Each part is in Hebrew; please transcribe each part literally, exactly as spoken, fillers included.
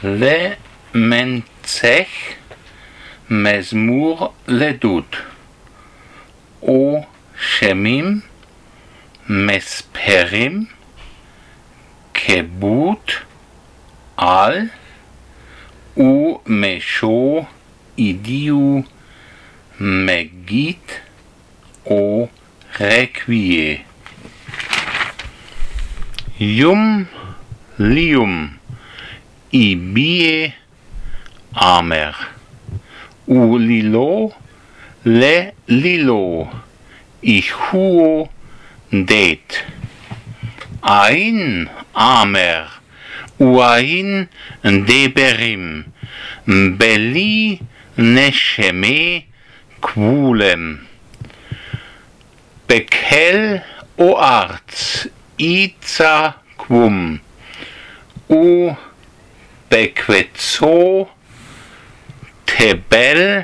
למנצח מזמור לדוד, או שמים מספרים כבוד על ומשו אידיו מגיד או רקוויה. יום ליום איביה אמר, ולילו ללילו איכו דית. אין אמר ואין דברים, בלי נשמה כבולם. בכל או ארץ איצה כבום, ובקבצו תבל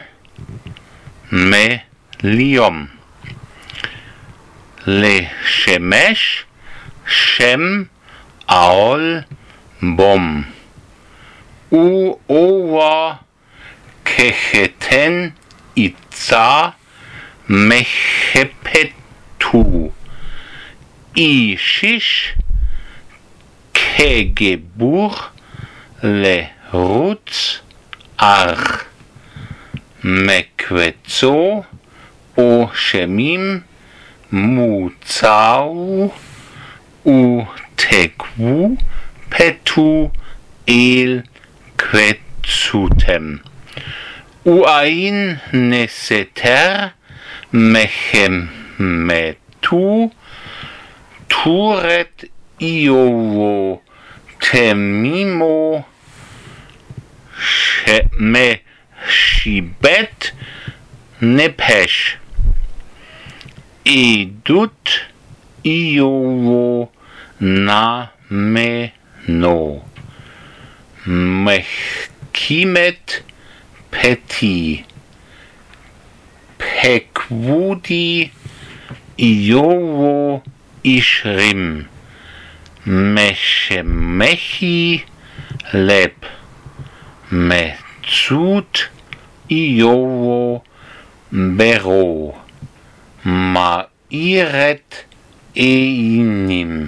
מליום. לשמש שם העול בום, ואובה כחתן איצה מחפתו. אישיש כגבור לרוץ אך, מקבצו או שמים מוצאו ותקבו פתו אל קבצותם. ואין נסתר מחמתו תורת איובו תמימו משיבת נפש. עדות איובו נאמנו, מחכימת פתי. פקבודי איובו אישרים, משמחי לב. מצות איובו ברו, מאירת עינים.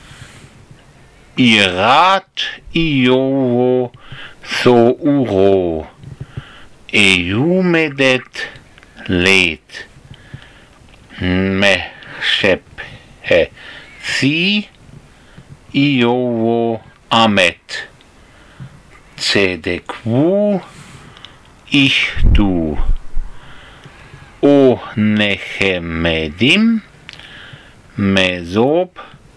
יראת איובו סעורו, איומדת לית. משפחי איובו אמת, צדקו איחדו. או נחמדים מזוב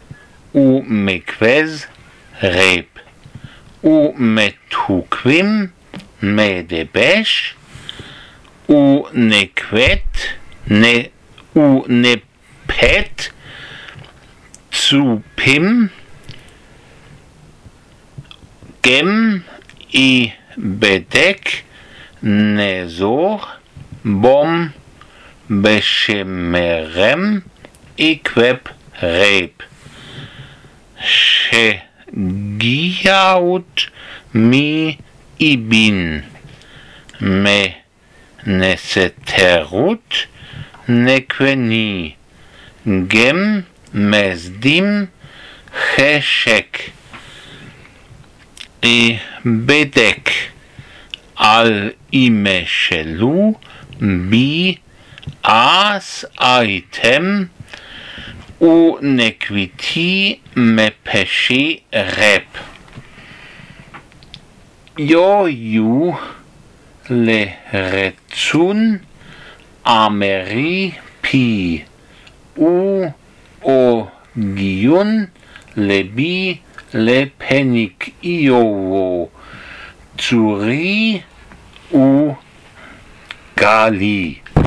ומקבז רב, ומתוקבים מדבש, ונקבת ונפת צופים. גם יבדק נזור בום בשמרם יקבב רב. שגיאות מאיבין, מנסתרות נקבני. גם מזדים חשק. בדק על אימא שלו בי אס אייתם, ונקביתי מפשי רב. יויו לרצון אמרי פי, ואוגיון לבי לפניק איובו, צורי וגלי.